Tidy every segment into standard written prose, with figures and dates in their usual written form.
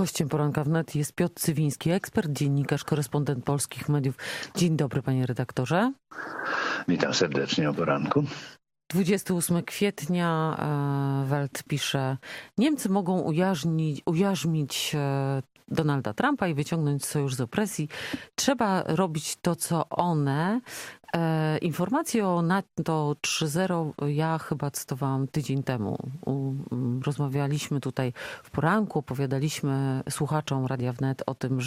Gościem Poranka Wnet jest Piotr Cywiński, ekspert, dziennikarz, korespondent polskich mediów. Dzień dobry, panie redaktorze. Witam serdecznie o poranku. 28 kwietnia Welt pisze: Niemcy mogą ujarzmić Donalda Trumpa i wyciągnąć sojusz z opresji. Trzeba robić to, co one. Informacje o NATO 3.0 ja chyba cytowałam tydzień temu. Rozmawialiśmy tutaj w poranku, opowiadaliśmy słuchaczom Radia Wnet o tym,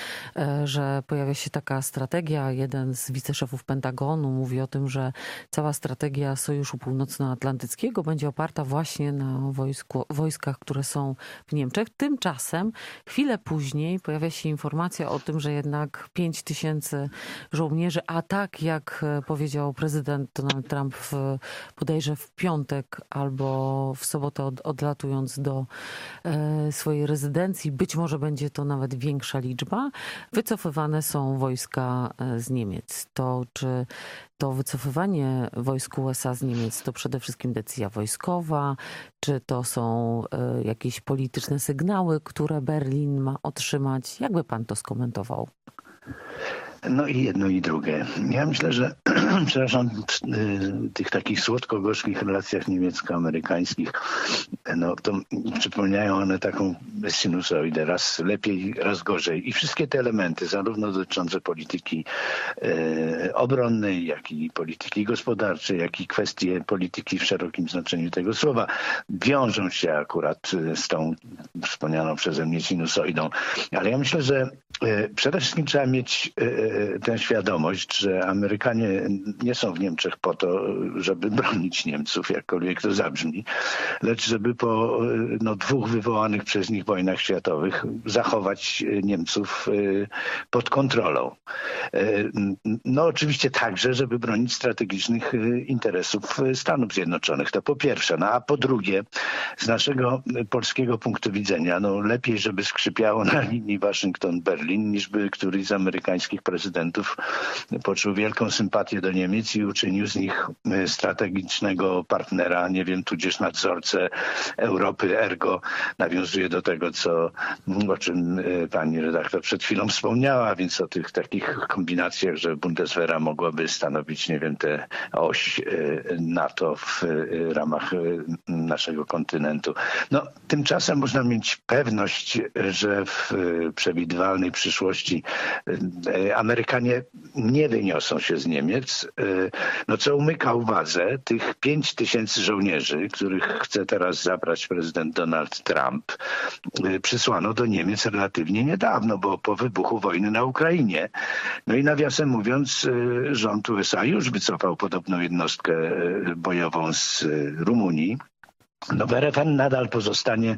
że pojawia się taka strategia. Jeden z wiceszefów Pentagonu mówi o tym, że cała strategia Sojuszu Północnoatlantyckiego będzie oparta właśnie na wojskach, które są w Niemczech. Tymczasem chwilę później pojawia się informacja o tym, że jednak 5000 żołnierzy, a tak jak powiedział prezydent Donald Trump bodajże w piątek albo w sobotę odlatując do swojej rezydencji, być może będzie to nawet większa liczba, wycofywane są wojska z Niemiec. To czy to wycofywanie wojsk USA z Niemiec to przede wszystkim decyzja wojskowa, czy to są jakieś polityczne sygnały, które Berlin ma otrzymać? Jak by pan to skomentował? No i jedno i drugie. Ja myślę, że przepraszam, w tych takich słodko-gorzkich relacjach niemiecko-amerykańskich, no to przypomniają one taką sinusoidę, raz lepiej, raz gorzej. I wszystkie te elementy, zarówno dotyczące polityki obronnej, jak i polityki gospodarczej, jak i kwestie polityki w szerokim znaczeniu tego słowa, wiążą się akurat z tą wspomnianą przeze mnie sinusoidą. Ale ja myślę, że przede wszystkim trzeba mieć tę świadomość, że Amerykanie nie są w Niemczech po to, żeby bronić Niemców, jakkolwiek to zabrzmi, lecz żeby po dwóch wywołanych przez nich wojnach światowych zachować Niemców pod kontrolą. No oczywiście także, żeby bronić strategicznych interesów Stanów Zjednoczonych. To po pierwsze. No a po drugie, z naszego polskiego punktu widzenia, no lepiej, żeby skrzypiało na linii Waszyngton-Berlin, niż by któryś z amerykańskich prezydentów poczuł wielką sympatię do Niemiec i uczynił z nich strategicznego partnera, nie wiem, tudzież nadzorcę Europy, ergo nawiązuje do tego, o czym pani redaktor przed chwilą wspomniała, więc o tych takich kombinacjach, że Bundeswehra mogłaby stanowić, nie wiem, tę oś NATO w ramach naszego kontynentu. No, tymczasem można mieć pewność, że w przewidywalnej przyszłości Amerykanie nie wyniosą się z Niemiec, no co umyka uwadze tych 5000 żołnierzy, których chce teraz zabrać prezydent Donald Trump, przysłano do Niemiec relatywnie niedawno, bo po wybuchu wojny na Ukrainie. No i nawiasem mówiąc, rząd USA już wycofał podobną jednostkę bojową z Rumunii. No w RFN nadal pozostanie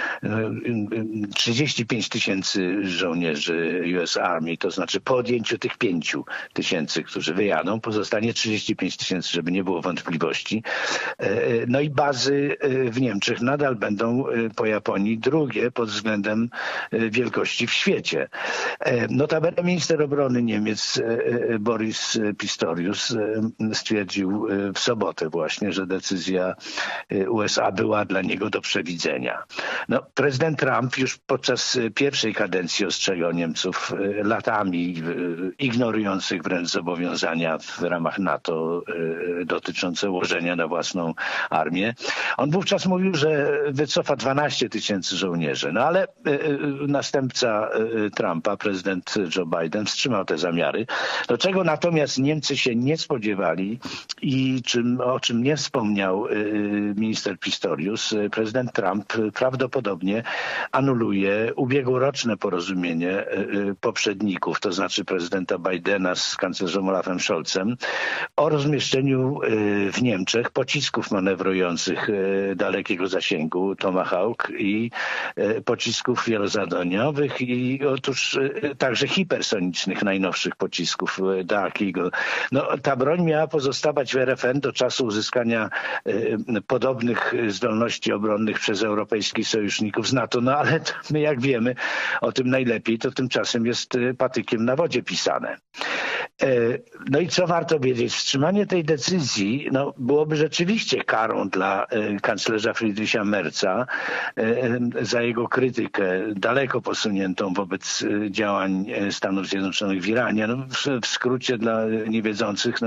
35 000 żołnierzy US Army, to znaczy po odjęciu tych 5000, którzy wyjadą, pozostanie 35 000, żeby nie było wątpliwości. No i bazy w Niemczech nadal będą po Japonii drugie pod względem wielkości w świecie. Notabene minister obrony Niemiec Boris Pistorius stwierdził w sobotę właśnie, że decyzja USA była dla niego do przewidzenia. No, prezydent Trump już podczas pierwszej kadencji ostrzegał Niemców latami ignorujących wręcz zobowiązania w ramach NATO dotyczące łożenia na własną armię. On wówczas mówił, że wycofa 12 000 żołnierzy. No ale następca Trumpa, prezydent Joe Biden, wstrzymał te zamiary. Do czego natomiast Niemcy się nie spodziewali i o czym nie wspomniał minister Pistorius, prezydent Trump prawdopodobnie anuluje ubiegłoroczne porozumienie poprzedników, to znaczy prezydenta Bidena z kanclerzem Olafem Scholzem o rozmieszczeniu w Niemczech pocisków manewrujących dalekiego zasięgu Tomahawk i pocisków wielozadaniowych i otóż także hipersonicznych najnowszych pocisków Dark Eagle. No, ta broń miała pozostawać w RFN do czasu uzyskania podobnych zdolności obronnych przez europejskich sojuszników z NATO. No ale my jak wiemy o tym najlepiej, to tymczasem jest patykiem na wodzie pisane. No i co warto wiedzieć? Wstrzymanie tej decyzji byłoby rzeczywiście karą dla kanclerza Friedricha Merza za jego krytykę daleko posuniętą wobec działań Stanów Zjednoczonych w Iranie. W skrócie dla niewiedzących,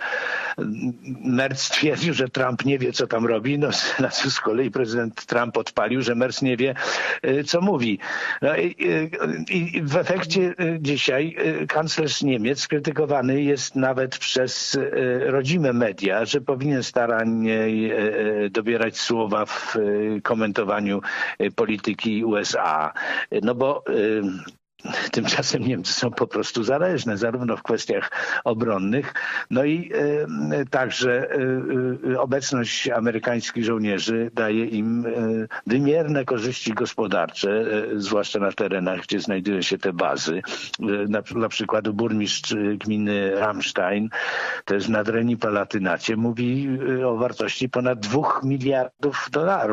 Merz twierdził, że Trump nie wie, co tam robi, na co z kolei prezydent Trump odpalił, że Merz nie wie, co mówi. I w efekcie dzisiaj kanclerz Niemiec krytykowany jest nawet przez rodzime media, że powinien starannie dobierać słowa w komentowaniu polityki USA. Bo tymczasem Niemcy są po prostu zależne, zarówno w kwestiach obronnych, i także obecność amerykańskich żołnierzy daje im wymierne korzyści gospodarcze, zwłaszcza na terenach, gdzie znajdują się te bazy. Dla przykładu burmistrz gminy Ramstein, to jest w Nadrenii Palatynacie, mówi o wartości ponad $2 miliardów.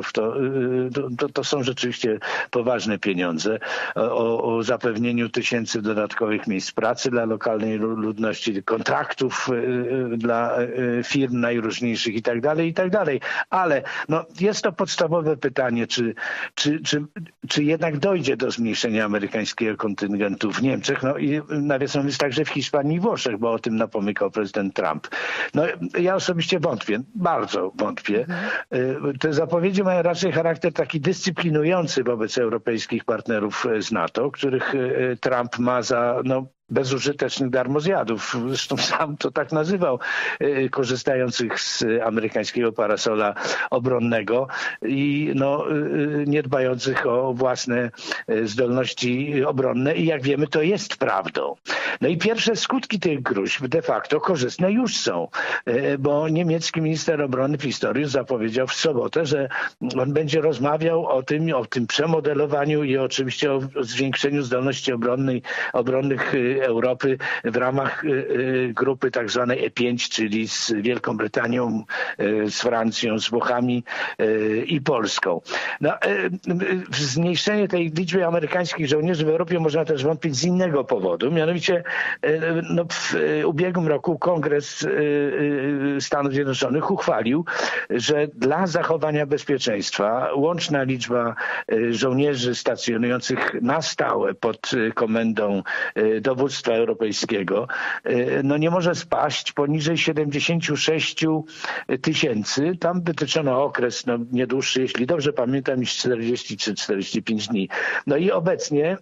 To są rzeczywiście poważne pieniądze. O zapewnieniu tysięcy dodatkowych miejsc pracy dla lokalnej ludności, kontraktów dla firm najróżniejszych i tak dalej. Ale jest to podstawowe pytanie, czy jednak dojdzie do zmniejszenia amerykańskiego kontyngentu w Niemczech. I nawiasem mówiąc także w Hiszpanii i Włoszech, bo o tym napomykał prezydent Trump. Ja osobiście wątpię, bardzo wątpię. Te zapowiedzi mają raczej charakter taki dyscyplinujący wobec europejskich partnerów z NATO, których Trump ma za bezużytecznych darmozjadów. Zresztą sam to tak nazywał, korzystających z amerykańskiego parasola obronnego i nie dbających o własne zdolności obronne. I jak wiemy, to jest prawdą. I pierwsze skutki tych gruźb de facto korzystne już są, bo niemiecki minister obrony Pistorius zapowiedział w sobotę, że on będzie rozmawiał o tym przemodelowaniu i oczywiście o zwiększeniu zdolności obronnych Europy w ramach grupy tak zwanej E5, czyli z Wielką Brytanią, z Francją, z Włochami i Polską. W zmniejszenie tej liczby amerykańskich żołnierzy w Europie można też wątpić z innego powodu. Mianowicie w ubiegłym roku Kongres Stanów Zjednoczonych uchwalił, że dla zachowania bezpieczeństwa łączna liczba żołnierzy stacjonujących na stałe pod komendą dowództwa europejskiego nie może spaść poniżej 76 000. Tam wytyczono okres nie dłuższy, jeśli dobrze pamiętam, niż 40 czy 45 dni. I obecnie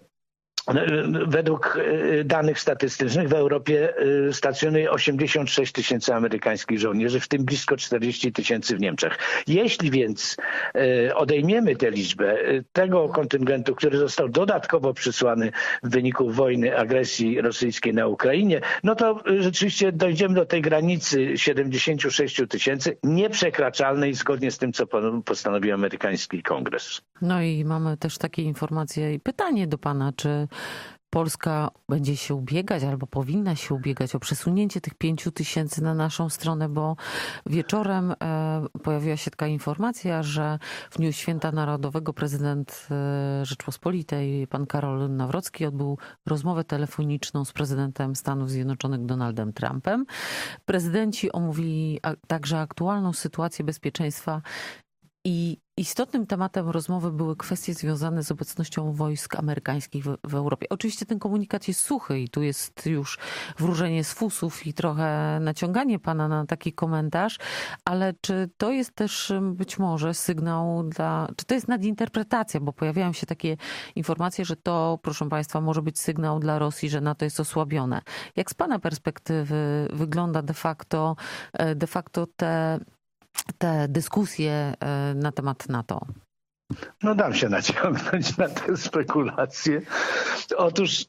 według danych statystycznych w Europie stacjonuje 86 000 amerykańskich żołnierzy, w tym blisko 40 000 w Niemczech. Jeśli więc odejmiemy tę liczbę tego kontyngentu, który został dodatkowo przysłany w wyniku wojny, agresji rosyjskiej na Ukrainie, to rzeczywiście dojdziemy do tej granicy 76 000 nieprzekraczalnej zgodnie z tym, co postanowił amerykański Kongres. I mamy też takie informacje i pytanie do pana, czy Polska będzie się ubiegać albo powinna się ubiegać o przesunięcie tych 5 000 na naszą stronę, bo wieczorem pojawiła się taka informacja, że w dniu Święta Narodowego prezydent Rzeczpospolitej, pan Karol Nawrocki, odbył rozmowę telefoniczną z prezydentem Stanów Zjednoczonych Donaldem Trumpem. Prezydenci omówili także aktualną sytuację bezpieczeństwa i istotnym tematem rozmowy były kwestie związane z obecnością wojsk amerykańskich w Europie. Oczywiście ten komunikat jest suchy i tu jest już wróżenie z fusów i trochę naciąganie pana na taki komentarz, ale czy to jest też być może sygnał czy to jest nadinterpretacja, bo pojawiają się takie informacje, że to, proszę państwa, może być sygnał dla Rosji, że NATO jest osłabione. Jak z pana perspektywy wygląda de facto te dyskusje na temat NATO? Dam się naciągnąć na te spekulacje. Otóż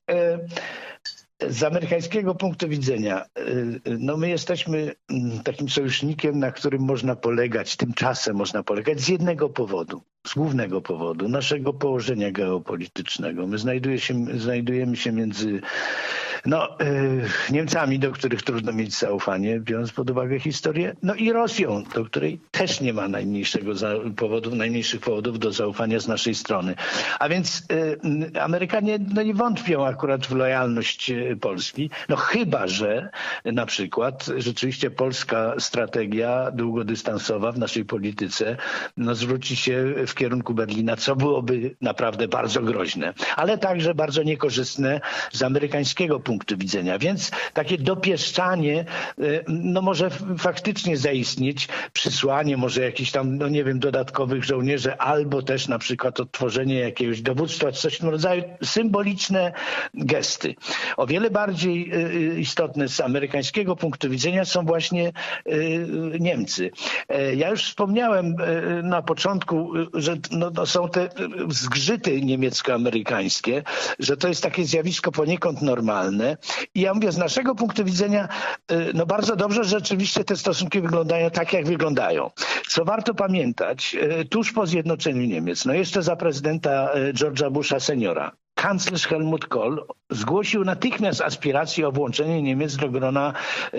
z amerykańskiego punktu widzenia, my jesteśmy takim sojusznikiem, na którym można polegać, tymczasem można polegać z jednego powodu, z głównego powodu, naszego położenia geopolitycznego. My znajdujemy się między No, Niemcami, do których trudno mieć zaufanie, biorąc pod uwagę historię, no i Rosją, do której też nie ma najmniejszych powodów do zaufania z naszej strony. A więc Amerykanie nie wątpią akurat w lojalność Polski, no chyba że na przykład rzeczywiście polska strategia długodystansowa w naszej polityce zwróci się w kierunku Berlina, co byłoby naprawdę bardzo groźne, ale także bardzo niekorzystne z amerykańskiego punktu widzenia. Więc takie dopieszczanie może faktycznie zaistnieć, przysłanie może jakichś tam, dodatkowych żołnierzy, albo też na przykład odtworzenie jakiegoś dowództwa, coś w tym rodzaju, symboliczne gesty. O wiele bardziej istotne z amerykańskiego punktu widzenia są właśnie Niemcy. Ja już wspomniałem na początku, że są te zgrzyty niemiecko-amerykańskie, że to jest takie zjawisko poniekąd normalne. I ja mówię, z naszego punktu widzenia bardzo dobrze, że rzeczywiście te stosunki wyglądają tak, jak wyglądają. Co warto pamiętać, tuż po zjednoczeniu Niemiec, jeszcze za prezydenta George'a Busha seniora, kanclerz Helmut Kohl zgłosił natychmiast aspirację o włączenie Niemiec do grona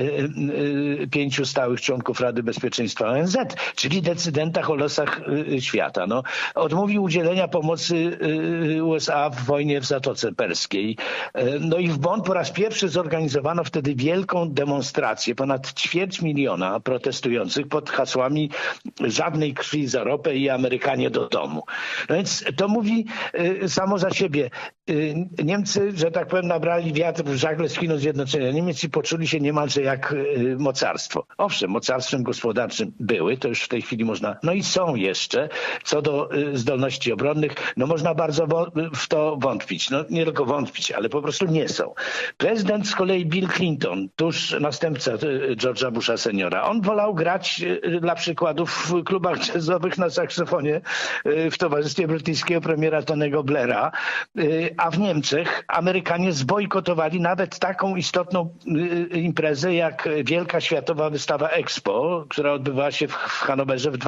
5 stałych członków Rady Bezpieczeństwa ONZ, czyli decydentach o losach świata. Odmówił udzielenia pomocy USA w wojnie w Zatoce Perskiej. I w Bonn po raz pierwszy zorganizowano wtedy wielką demonstrację. Ponad 250 000 protestujących pod hasłami żadnej krwi za ropę i Amerykanie do domu. Więc to mówi samo za siebie. Niemcy, że tak powiem, nabrali wiatr w żagle z Chin Zjednoczenia Niemiec i poczuli się niemalże jak mocarstwo. Owszem, mocarstwem gospodarczym były, to już w tej chwili można, i są jeszcze, co do zdolności obronnych, można bardzo w to wątpić. Nie tylko wątpić, ale po prostu nie są. Prezydent z kolei Bill Clinton, tuż następca George'a Busha seniora, on wolał grać dla przykładu w klubach jazzowych na saksofonie w towarzystwie brytyjskiego premiera Tony'ego Blaira, a w Niemczech Amerykanie zbojkotowali nawet taką istotną imprezę jak Wielka Światowa Wystawa Expo, która odbywała się w Hanowerze w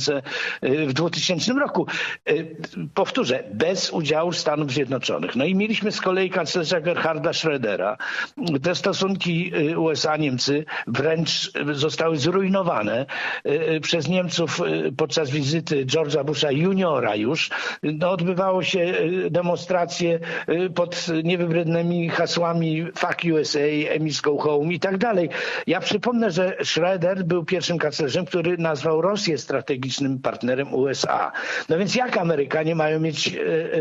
2000 roku. Powtórzę, bez udziału Stanów Zjednoczonych. I mieliśmy z kolei kanclerza Gerharda Schrödera. Te stosunki USA-Niemcy wręcz zostały zrujnowane przez Niemców podczas wizyty George'a Busha juniora już. Odbywało się demonstracje pod niewybrednymi hasłami Fuck USA, Emmys Go Home i tak dalej. Ja przypomnę, że Schröder był pierwszym kanclerzem, który nazwał Rosję strategicznym partnerem USA. Więc jak Amerykanie mają mieć,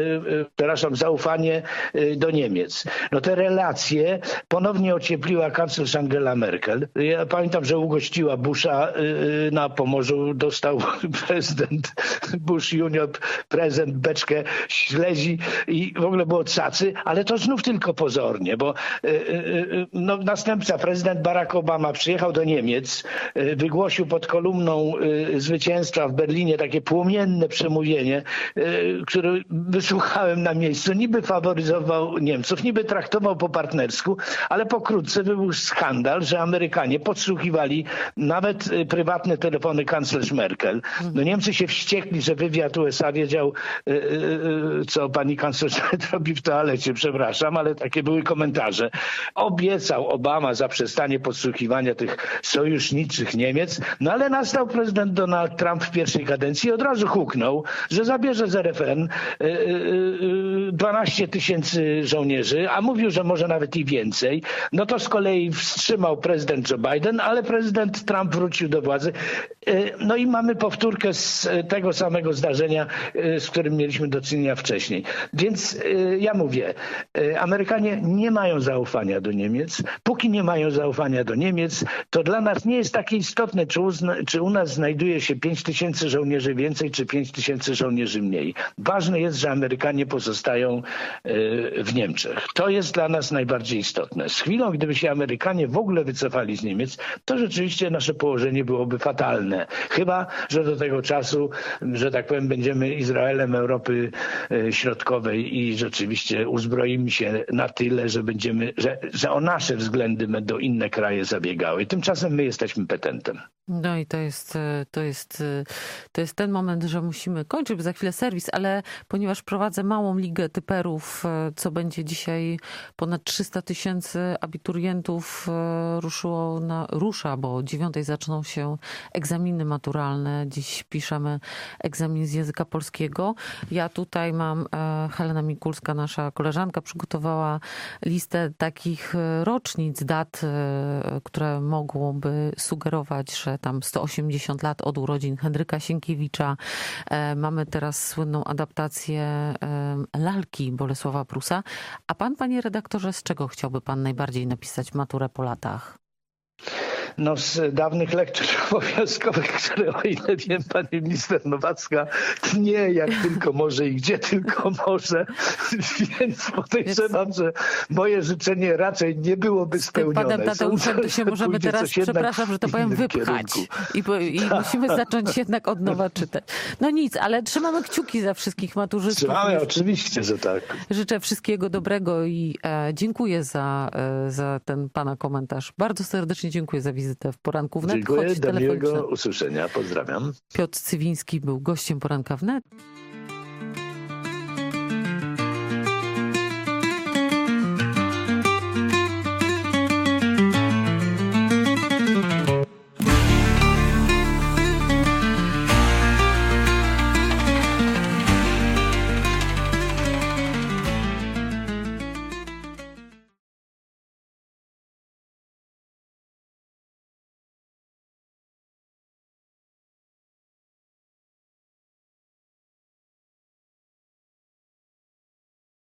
zaufanie do Niemiec? Te relacje ponownie ociepliła kanclerz Angela Merkel. Ja pamiętam, że ugościła Busha na Pomorzu, dostał prezydent Bush junior prezent, beczkę śledzi i w ogóle było cacy, ale to znów tylko pozornie, bo następca, prezydent Barack Obama przyjechał do Niemiec, wygłosił pod kolumną zwycięstwa w Berlinie takie płomienne przemówienie, które wysłuchałem na miejscu. Niby faworyzował Niemców, niby traktował po partnersku, ale pokrótce był skandal, że Amerykanie podsłuchiwali nawet prywatne telefony kanclerz Merkel. Niemcy się wściekli, że wywiad USA wiedział, co pani kanclerz robi w toalecie, przepraszam, ale takie były komentarze. Obiecał Obama zaprzestanie podsłuchiwania tych sojuszniczych Niemiec, ale nastał prezydent Donald Trump w pierwszej kadencji i od razu huknął, że zabierze z RFN 12 000 żołnierzy, a mówił, że może nawet i więcej. To z kolei wstrzymał prezydent Joe Biden, ale prezydent Trump wrócił do władzy. I mamy powtórkę z tego samego zdarzenia, z którym mieliśmy do czynienia wcześniej. Więc ja mówię, Amerykanie nie mają zaufania do Niemiec. Póki nie mają zaufania do Niemiec, to dla nas nie jest takie istotne, czy u nas znajduje się 5 000 żołnierzy więcej, czy 5 000 żołnierzy mniej. Ważne jest, że Amerykanie pozostają w Niemczech. To jest dla nas najbardziej istotne. Z chwilą, gdyby się Amerykanie w ogóle wycofali z Niemiec, to rzeczywiście nasze położenie byłoby fatalne. Chyba że do tego czasu, że tak powiem, będziemy Izraelem Europy Środkowej i i rzeczywiście uzbroimy się na tyle, że będziemy, że o nasze względy będą inne kraje zabiegały. Tymczasem my jesteśmy petentem. No i to jest ten moment, że musimy kończyć, bo za chwilę serwis, ale ponieważ prowadzę małą ligę typerów, co będzie dzisiaj ponad 300 000 abiturientów rusza, bo o 9:00 zaczną się egzaminy maturalne. Dziś piszemy egzamin z języka polskiego. Ja tutaj mam, Helena Mikulska, nasza koleżanka, przygotowała listę takich rocznic, dat, które mogłoby sugerować, że tam 180 lat od urodzin Henryka Sienkiewicza. Mamy teraz słynną adaptację lalki Bolesława Prusa. A pan, panie redaktorze, z czego chciałby pan najbardziej napisać maturę po latach? No z dawnych lektur obowiązkowych, które, o ile wiem, pani minister Nowacka tnie jak tylko może i gdzie tylko może, więc podejrzewam, że moje życzenie raczej nie byłoby spełnione. Z panem Tadeuszem to się możemy teraz, przepraszam, że to powiem, wypchać i musimy zacząć jednak od nowa czytać. No nic, ale trzymamy kciuki za wszystkich maturzystów. Trzymamy, oczywiście, że tak. Życzę wszystkiego dobrego i dziękuję za ten pana komentarz. Bardzo serdecznie dziękuję za wizytę w Poranku Wnet. Dziękuję, do miłego usłyszenia. Pozdrawiam. Piotr Cywiński był gościem Poranka Wnet.